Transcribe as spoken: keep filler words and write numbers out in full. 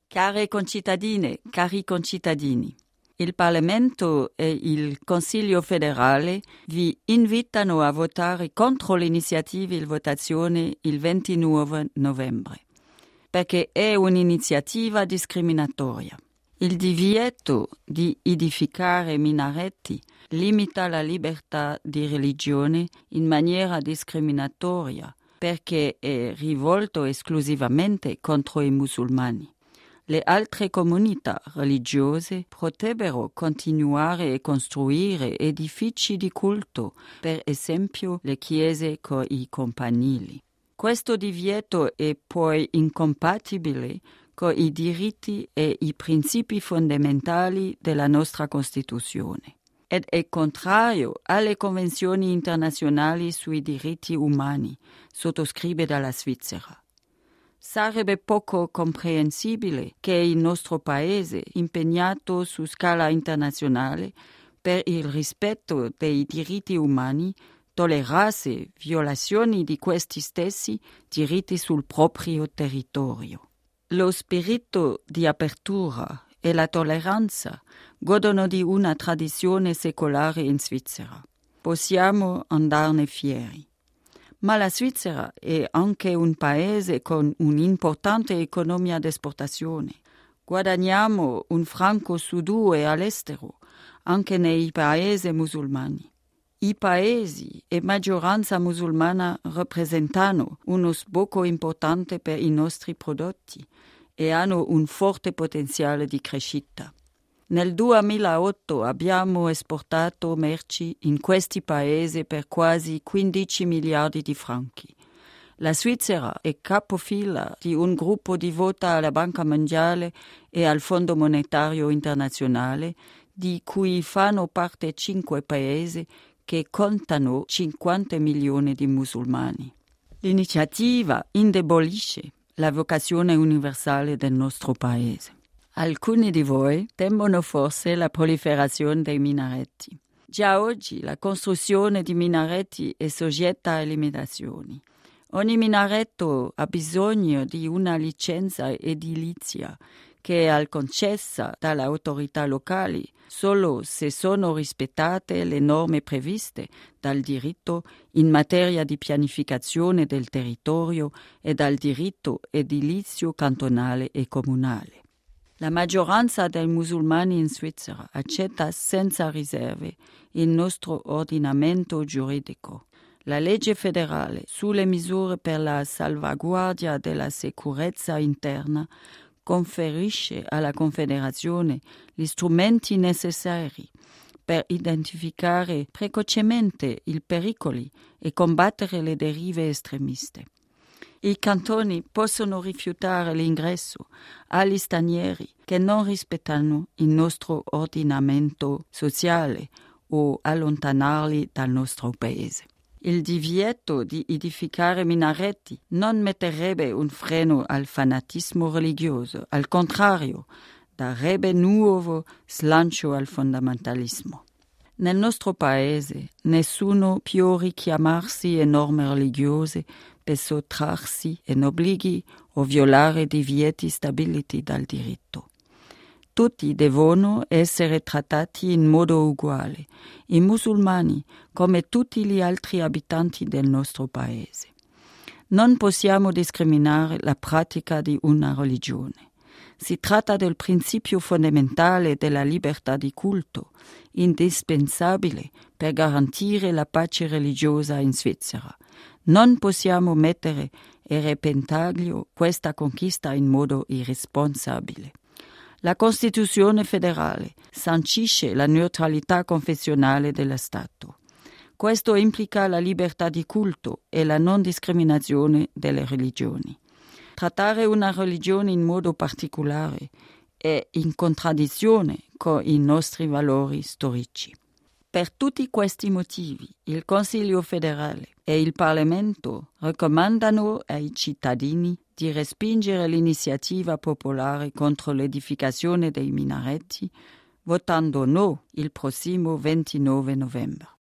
Care concittadine, cari concittadini, il Parlamento e il Consiglio federale vi invitano a votare contro l'iniziativa in votazione il ventinove novembre, perché è un'iniziativa discriminatoria. Il divieto di edificare minaretti limita la libertà di religione in maniera discriminatoria perché è rivolto esclusivamente contro i musulmani. Le altre comunità religiose potrebbero continuare a costruire edifici di culto, per esempio le chiese con i campanili. Questo divieto è poi incompatibile con i diritti e i principi fondamentali della nostra Costituzione ed è contrario alle convenzioni internazionali sui diritti umani, sottoscritte dalla Svizzera. Sarebbe poco comprensibile che il nostro Paese, impegnato su scala internazionale per il rispetto dei diritti umani, tollerasse violazioni di questi stessi diritti sul proprio territorio. Lo spirito di apertura e la tolleranza godono di una tradizione secolare in Svizzera. Possiamo andarne fieri. Ma la Svizzera è anche un paese con un'importante economia d'esportazione. Guadagniamo un franco su due all'estero, anche nei paesi musulmani. I paesi e maggioranza musulmana rappresentano uno sbocco importante per i nostri prodotti e hanno un forte potenziale di crescita. Nel duemilaotto abbiamo esportato merci in questi paesi per quasi quindici miliardi di franchi. La Svizzera è capofila di un gruppo di vota alla Banca Mondiale e al Fondo Monetario Internazionale, di cui fanno parte cinque paesi che contano cinquanta milioni di musulmani. L'iniziativa indebolisce la vocazione universale del nostro paese. Alcuni di voi temono forse la proliferazione dei minaretti. Già oggi la costruzione di minaretti è soggetta a limitazioni. Ogni minaretto ha bisogno di una licenza edilizia che è concessa dalle autorità locali solo se sono rispettate le norme previste dal diritto in materia di pianificazione del territorio e dal diritto edilizio cantonale e comunale. La maggioranza dei musulmani in Svizzera accetta senza riserve il nostro ordinamento giuridico. La legge federale sulle misure per la salvaguardia della sicurezza interna conferisce alla Confederazione gli strumenti necessari per identificare precocemente i pericoli e combattere le derive estremiste. I cantoni possono rifiutare l'ingresso agli stranieri che non rispettano il nostro ordinamento sociale o allontanarli dal nostro paese. Il divieto di edificare minaretti non metterebbe un freno al fanatismo religioso, al contrario, darebbe nuovo slancio al fondamentalismo. Nel nostro paese nessuno può richiamarsi a norme religiose per sottrarsi in obblighi o violare divieti stabiliti dal diritto. Tutti devono essere trattati in modo uguale, i musulmani come tutti gli altri abitanti del nostro paese. Non possiamo discriminare la pratica di una religione. Si tratta del principio fondamentale della libertà di culto, indispensabile per garantire la pace religiosa in Svizzera. Non possiamo mettere a repentaglio questa conquista in modo irresponsabile. La Costituzione federale sancisce la neutralità confessionale dello Stato. Questo implica la libertà di culto e la non discriminazione delle religioni. Trattare una religione in modo particolare è in contraddizione con i nostri valori storici. Per tutti questi motivi, il Consiglio federale e il Parlamento raccomandano ai cittadini di respingere l'iniziativa popolare contro l'edificazione dei minaretti, votando no il prossimo ventinove novembre.